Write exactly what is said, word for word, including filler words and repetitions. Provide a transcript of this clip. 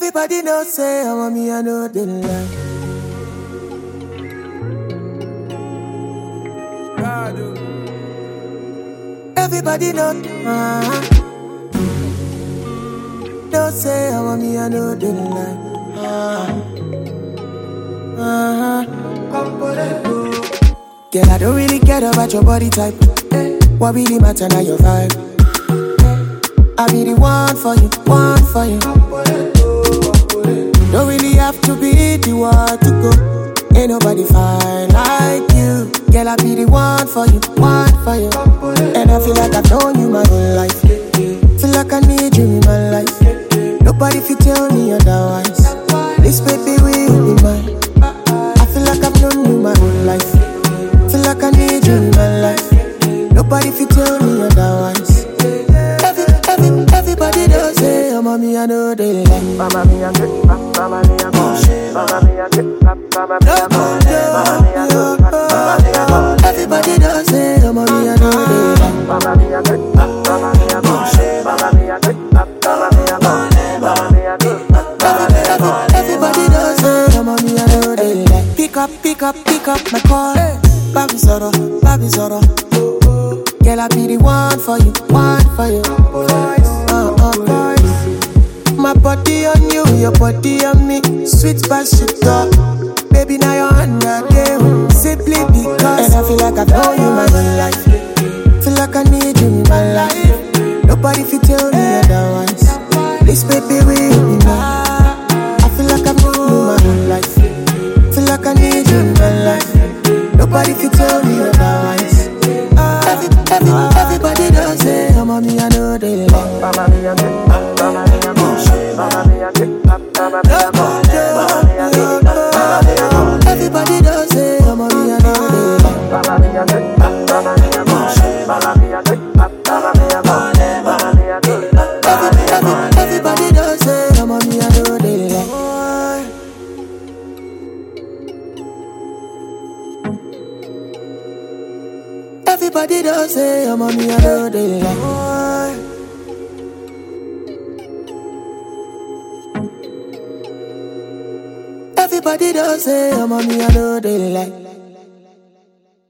Everybody know say I want me, I know they lie. Everybody know, uh-huh. Don't say I want me, I know they lie. Uh-huh. Uh-huh. Girl, I don't really care about your body type. What really matter now your vibe. I be the one for you, one for you. Don't really have to be the one to go. Ain't nobody fine like you. Girl, I be the one for you, one for you. And I feel like I've known you my whole life. Feel like I need you in my life. Nobody fit tell me otherwise. This baby will be mine. I feel like I've known you my whole life. Feel like I need you in my life. Nobody fit tell me otherwise. Every, every, everybody does say, oh mommy, I know they like. Mama me a good, mama me a good, mama me a good, mama me a good, mama me a good, mama me a good. Everybody does say, oh mommy, I know they like. Mama me a good, mama me a good, mama me a good, mama me a good, mama me a good, mama me a good. Everybody does say, oh mommy, I know they like. Pick up, pick up, pick up my call. Baby Zoro, baby Zoro. Girl, I be the one for you, one for you. Uh, uh, boys. My body on you, your body on me. Sweet past shit up. Baby, now you're on your game. Simply because. And I feel like I've known you my whole life. Feel like I need you in my life. Nobody fit tell me otherwise. This baby will be mine. I feel like I've known you my whole life. Feel like I need you in my life. Nobody fit tell me otherwise. Every, every, everybody does say, oh mommy, I know they like. Mama me a good, mama me a good, mama me a good, mama me a good, mama me a good, mama me a good. Everybody does say, oh mommy, I know they like. Mama me a good, mama me a good, mama me a good, mama me a good, mama me a good. Every, every, everybody does say, oh mommy, I know they like. Everybody does say, oh mommy, I know they like. Everybody does say, oh mommy, I know they like.